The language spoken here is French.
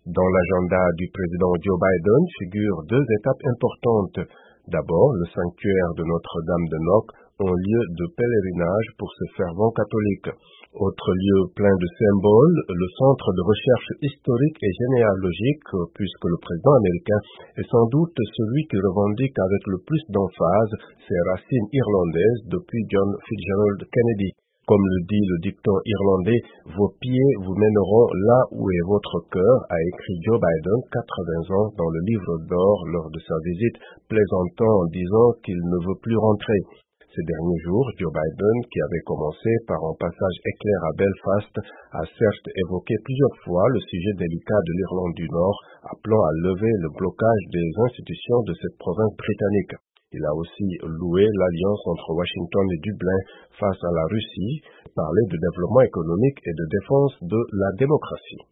Dans l'agenda du président Joe Biden figurent deux étapes importantes. D'abord, le sanctuaire de Notre-Dame de Knock, un lieu de pèlerinage pour ses fervents catholiques. Autre lieu plein de symboles, le centre de recherche historique et généalogique, puisque le président américain est sans doute celui qui revendique avec le plus d'emphase ses racines irlandaises depuis John Fitzgerald Kennedy. Comme le dit le dicton irlandais, vos pieds vous mèneront là où est votre cœur, a écrit Joe Biden, 80 ans, dans le livre d'or lors de sa visite, plaisantant en disant qu'il ne veut plus rentrer. Ces derniers jours, Joe Biden, qui avait commencé par un passage éclair à Belfast, a certes évoqué plusieurs fois le sujet délicat de l'Irlande du Nord, appelant à lever le blocage des institutions de cette province britannique. Il a aussi loué l'alliance entre Washington et Dublin face à la Russie, parlé de développement économique et de défense de la démocratie.